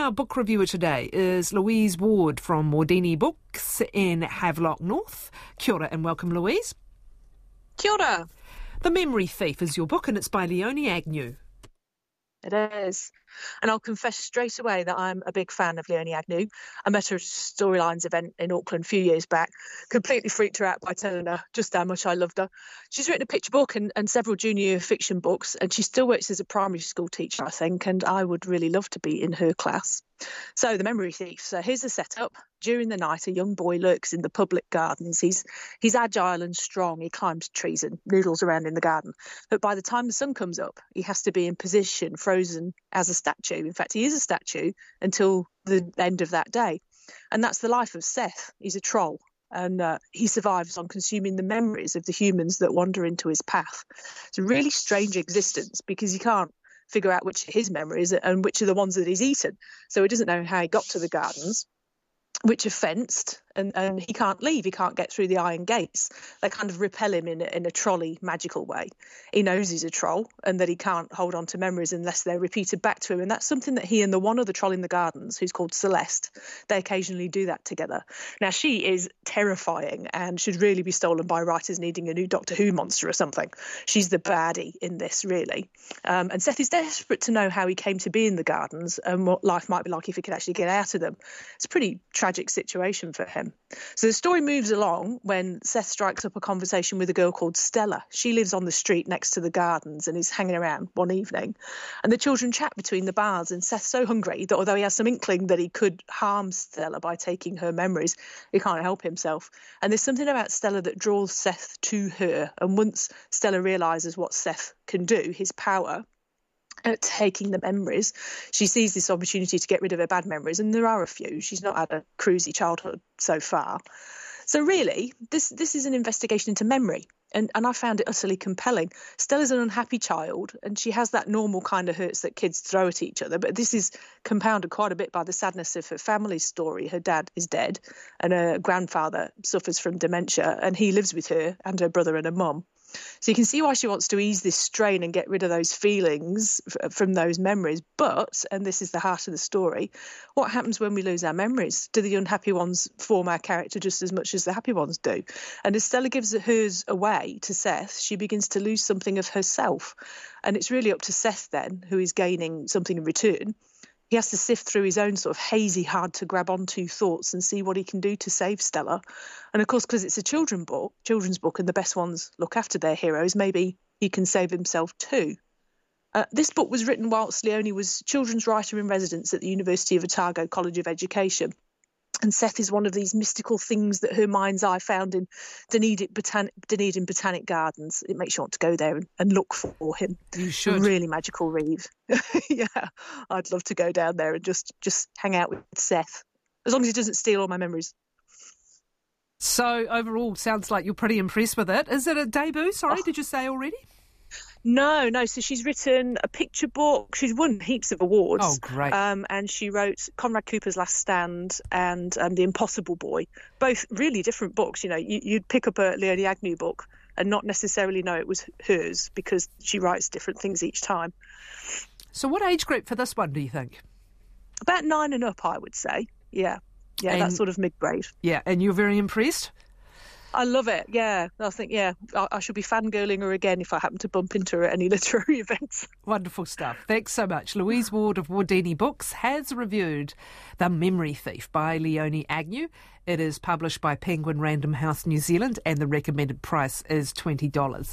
our book reviewer today is Louise Ward from Wardini Books in Havelock North. Kia ora and welcome, Louise. Kia ora. The Memory Thief is your book and it's by Leonie Agnew. It is. And I'll confess straight away that I'm a big fan of Leonie Agnew. I met her at a Storylines event in Auckland a few years back. Completely freaked her out by telling her just how much I loved her. She's written a picture book and several junior fiction books, and she still works as a primary school teacher, I think, and I would really love to be in her class. So, The Memory Thief. So here's the setup. During the night, a young boy lurks in the public gardens. He's agile and strong. He climbs trees and noodles around in the garden. But by the time the sun comes up, he has to be in position, frozen as a statue. In fact, he is a statue until the end of that day. And that's the life of Seth. He's a troll. And he survives on consuming the memories of the humans that wander into his path. It's a really strange existence because he can't figure out which are his memories and which are the ones that he's eaten. So he doesn't know how he got to the gardens, which are fenced, and he can't leave. He can't get through the iron gates. They kind of repel him in a trolley magical way. He knows he's a troll and that he can't hold on to memories unless they're repeated back to him. And that's something that he and the one other troll in the gardens, who's called Celeste, they occasionally do that together. Now, she is terrifying and should really be stolen by writers needing a new Doctor Who monster or something. She's the baddie in this, really. And Seth is desperate to know how he came to be in the gardens and what life might be like if he could actually get out of them. It's a pretty tragic situation for him. So the story moves along when Seth strikes up a conversation with a girl called Stella. She lives on the street next to the gardens and is hanging around one evening. And the children chat between the bars, and Seth's so hungry that although he has some inkling that he could harm Stella by taking her memories, he can't help himself. And there's something about Stella that draws Seth to her. And once Stella realises what Seth can do, his power at taking the memories, she sees this opportunity to get rid of her bad memories, and there are a few. She's not had a cruisy childhood so far. So really, this is an investigation into memory, and I found it utterly compelling. Stella's an unhappy child, and she has that normal kind of hurts that kids throw at each other, but this is compounded quite a bit by the sadness of her family's story. Her dad is dead, and her grandfather suffers from dementia, and he lives with her and her brother and her mum. So you can see why she wants to ease this strain and get rid of those feelings from those memories. But, and this is the heart of the story, what happens when we lose our memories? Do the unhappy ones form our character just as much as the happy ones do? And as Stella gives hers away to Seth, she begins to lose something of herself. And it's really up to Seth then, who is gaining something in return. He has to sift through his own sort of hazy, hard-to-grab-onto thoughts and see what he can do to save Stella. And, of course, because it's a children's book, and the best ones look after their heroes, maybe he can save himself too. This book was written whilst Leonie was children's writer in residence at the University of Otago College of Education. And Seth is one of these mystical things that her mind's eye found in Dunedin Botanic Gardens. It makes you want to go there and look for him. You should. A really magical read. Yeah, I'd love to go down there and just hang out with Seth, as long as he doesn't steal all my memories. So overall, sounds like you're pretty impressed with it. Is it a debut? Sorry, Did you say already? No. So she's written a picture book. She's won heaps of awards. Oh, great. And she wrote Conrad Cooper's Last Stand and The Impossible Boy. Both really different books. You know, you'd pick up a Leonie Agnew book and not necessarily know it was hers because she writes different things each time. So what age group for this one, do you think? About 9 and up, I would say. Yeah, that's sort of mid-grade. Yeah, and you're very impressed? I love it, yeah. I think, I should be fangirling her again if I happen to bump into her at any literary events. Wonderful stuff. Thanks so much. Louise Ward of Wardini Books has reviewed The Memory Thief by Leonie Agnew. It is published by Penguin Random House New Zealand and the recommended price is $20.